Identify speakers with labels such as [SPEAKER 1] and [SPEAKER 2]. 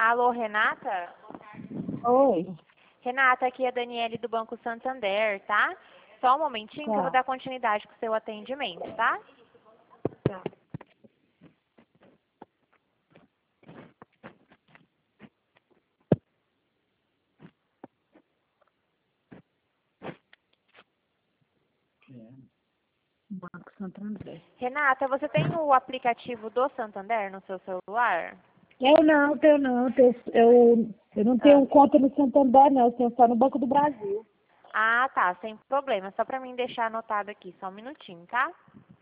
[SPEAKER 1] Alô, Renata?
[SPEAKER 2] Oi,
[SPEAKER 1] Renata, aqui é a Daniele do Banco Santander, tá? Só um momentinho que eu vou
[SPEAKER 2] tá.
[SPEAKER 1] dar continuidade com o seu atendimento, tá?
[SPEAKER 2] Tá. Banco Santander.
[SPEAKER 1] Renata, você tem o aplicativo do Santander no seu celular?
[SPEAKER 2] Eu não, tenho não. Eu não
[SPEAKER 1] Ah,
[SPEAKER 2] tenho conta no Santander, não. Eu tenho só no Banco do Brasil.
[SPEAKER 1] tá, sem problema. Só pra mim deixar anotado aqui, só um minutinho, tá?